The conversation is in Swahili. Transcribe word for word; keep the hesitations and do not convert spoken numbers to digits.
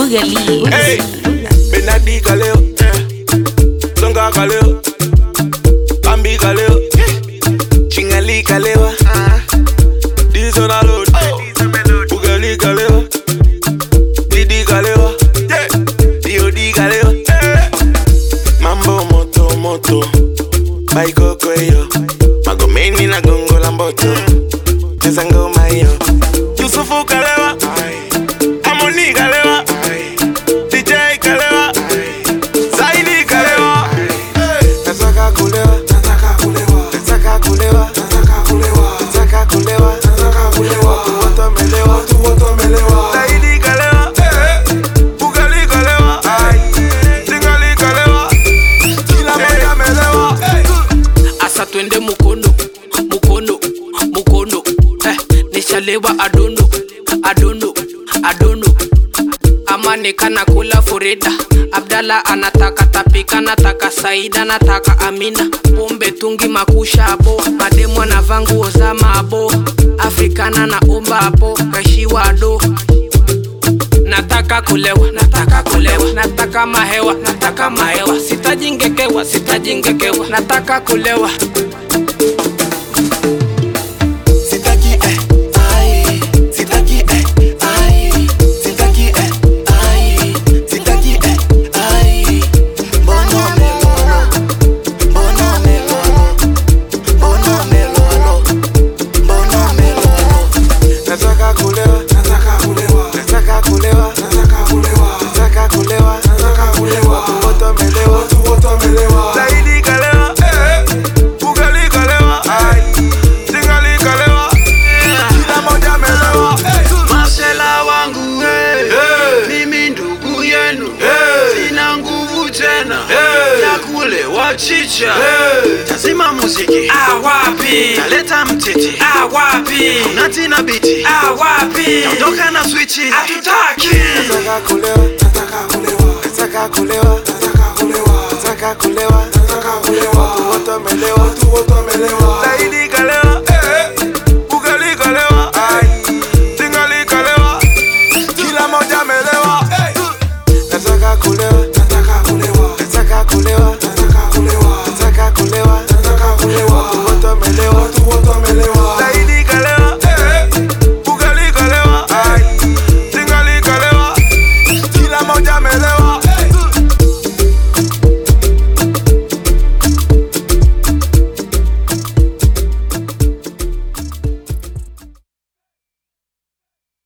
Boogaloo. Hey, Benadi Galeo, Songa Galeo, Bambi Galeo, Chingali Galeo, this on a load, Boogaloo Galeo, Didi Galeo, D O D Galeo, Mambo Moto Moto, Baiko Koyo, Magomeni na Gongo Lamboto, Tezango Mayo, Yusufu Galewa, Amoni Galewa, D J Galewa, Zaidi Galewa, Nataka kulewa, nataka kulewa, nataka kulewa, nataka kulewa, nataka kulewa, nataka kulewa, watu wamelewa, watu wote wamelewa, Zaidi Galewa, Boogaloo Galewa, Tingali Galewa, kila mmoja amelewa. Asa twende mukono, mukono, mukono. Eh, nishalewa adono, adono, adono. Amane kana kula Furida, Abdalla anataka Tapika, nataka Saida, nataka Amina. Pombe tungi makusha abo, mademu anavaa nguo za mabo. Afrikana na omba abo, kashiwa do. Nataka kulewa, nataka kulewa, nataka mahewa, nataka mahewa. Sitajingekewa, sitajingekewa, nataka kulewa. Sitaki eh, ai, sitaki eh, ai, sitaki eh, ai, sitaki eh, ai. Bono melolo, bono melolo, bono melolo, bono melolo. Nataka kulewa, nataka kulewa, nataka kulewa, nataka kulewa, nataka kulewa, nataka kulewa. Watu wote wamelewa, watu wote wamelewa. Zaidi Galewa, Boogaloo Galewa, Tingali Galewa, kila mmoja amelewa. Masela wangu hey, mimi ndugu yenu hey, sina nguvu tena hey, ya kulewa chicha hey, tazima muziki Ah wapi, taleta mtiti ah wapi, unatina biti ah wapi, ondoka na switchi hatutaki. Nataka kulewa, nataka kulewa, nataka kulewa, nataka kulewa, nataka kulewa, nataka kulewa. Watu wote wamelewa, watu wote wamelewa.